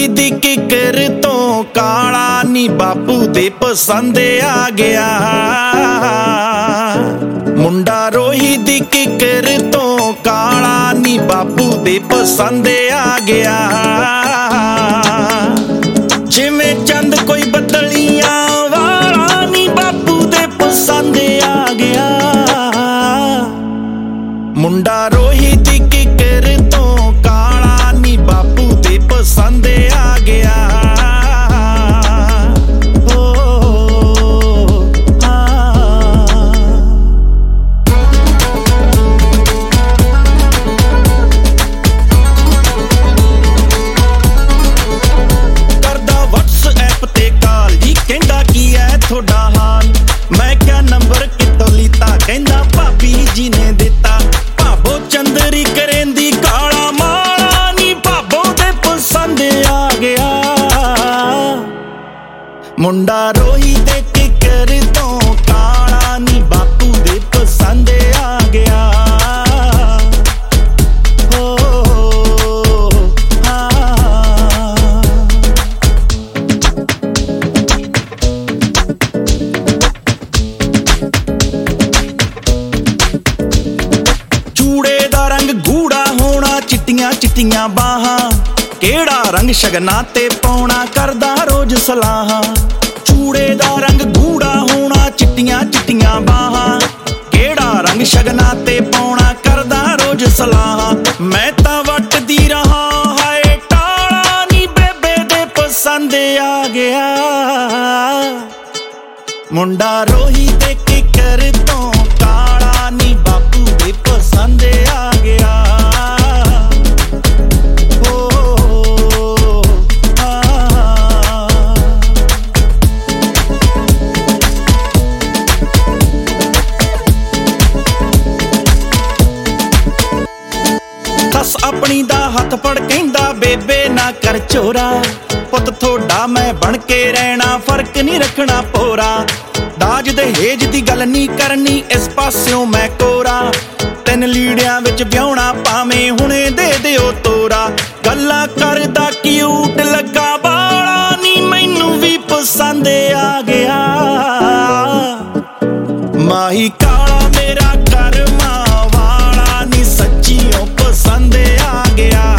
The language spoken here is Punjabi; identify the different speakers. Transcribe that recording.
Speaker 1: ਰੋਹੀ ਦੀ ਕਿਕਰ ਤੋਂ ਕਾਲਾ ਨੀ ਬਾਪੂ ਦੇ ਪਸੰਦ ਆ ਗਿਆ। ਮੁੰਡਾ ਰੋਹੀ ਦੀ ਕਿਕਰ ਤੋਂ ਕਾਲਾ ਨੀ ਬਾਪੂ ਦੇ ਪਸੰਦ ਆ ਗਿਆ। ਜਿਵੇਂ ਚੰਦ ਕੋਈ ਬੱਦਲੀਆਂ ਵਾਲਾ ਨੀ ਬਾਪੂ ਦੇ ਪਸੰਦ ਆ ਗਿਆ। ਮੁੰਡਾ ਰੋਹੀ ਦੀ ਕਿਕਰ ਤੋਂ ਕਾਲਾ ਨੀ ਬਾਪੂ ਦੇ ਪਸੰਦ ਆ ਗਿਆ। ਤੁਹਾਡਾ ਹਾਲ ਮੈਂ ਕਿਹਾ ਨੰਬਰ ਕਿਤੋਂ ਲੀਤਾ, ਕਹਿੰਦਾ ਭਾਬੀ ਜੀ ਨੇ ਦਿੱਤਾ। ਭਾਬੋ ਚੰਦਰੀ ਕਰੇਂਦੀ ਕਾਲਾ ਮਾਲਾ ਨੀ ਭਾਬੋ ਦੇ ਪਸੰਦ ਆ ਗਿਆ। ਮੁੰਡਾ ਰੋਹੀ ਦੇ ਕਿਕਰ ਤੋਂ ਕਾਲਾ ਨੀ ਬਾਪੂ ਦੇ ਪਸੰਦ ਆ ਗਿਆ। ਚਿੱਟੀਆਂ ਚਿੱਟੀਆਂ ਬਾਹਾਂ ਕਿਹੜਾ ਰੰਗ ਸ਼ਗਨਾਂ ਤੇ ਪਾਉਣਾ, ਕਰਦਾ ਰੋਜ਼ ਸਲਾਹਾਂ। ਚੂੜੇ ਦਾ ਰੰਗ ਗੂੜਾ ਹੋਣਾ, ਚਿੱਟੀਆਂ ਚਿੱਟੀਆਂ ਬਾਹਾਂ ਕਿਹੜਾ ਰੰਗ ਸ਼ਗਨਾਂ ਤੇ ਪਾਉਣਾ, ਕਰਦਾ ਰੋਜ਼ ਸਲਾਹਾਂ। ਮੈਂ ਤਾਂ ਵੱਟਦੀ ਰਹਾ ਹਾਏ ਟਾਲਾ ਨੀ ਬੇਬੇ ਦੇ ਪਸੰਦ ਆ ਗਿਆ। ਮੁੰਡਾ ਰੋਹੀ ਦੇ ਕਿਕਰ ਤੋਂ ਕਾਲਾ ਨੀ ਬਾਪੂ ਦੇ ਪਸੰਦ ਆ ਗਿਆ। ਸੱਸ ਆਪਣੀ ਦਾ ਹੱਥ ਫੜ ਕਹਿੰਦਾ ਬੇਬੇ ਨਾ ਕਰ ਚੋਰਾ, ਪੁੱਤ ਥੋੜਾ ਮੈਂ ਬਣ ਕੇ ਰਹਿਣਾ, ਫਰਕ ਨਹੀਂ ਰੱਖਣਾ ਪੋਰਾ। ਦਾਜ ਦਹੇਜ ਦੀ ਗੱਲ ਨਹੀਂ ਕਰਨੀ, ਇਸ ਪਾਸਿਓਂ ਮੈਂ ਕੋਰਾ। ਤਿੰਨ ਲੀੜਿਆਂ ਵਿੱਚ ਵਿਆਹੁਣਾ ਭਾਵੇਂ ਹੁਣੇ ਦੇ ਦਿਓ ਤੋਰਾ। ਗੱਲਾਂ ਕਰਦਾ ਕਿਊਟ ਲੱਗਾ ਬਾਲਾ ਨੀ ਮੈਨੂੰ ਵੀ ਪਸੰਦ ਆ ਗਿਆ। ਮਾਹੀ ਕਾਲਾ ਮੇਰਾ ਕਰਮਾਂ ਵਾਲਾ ਨੀ ਸੱਚੀਓ ਪਸੰਦ ਆ ਗਿਆ।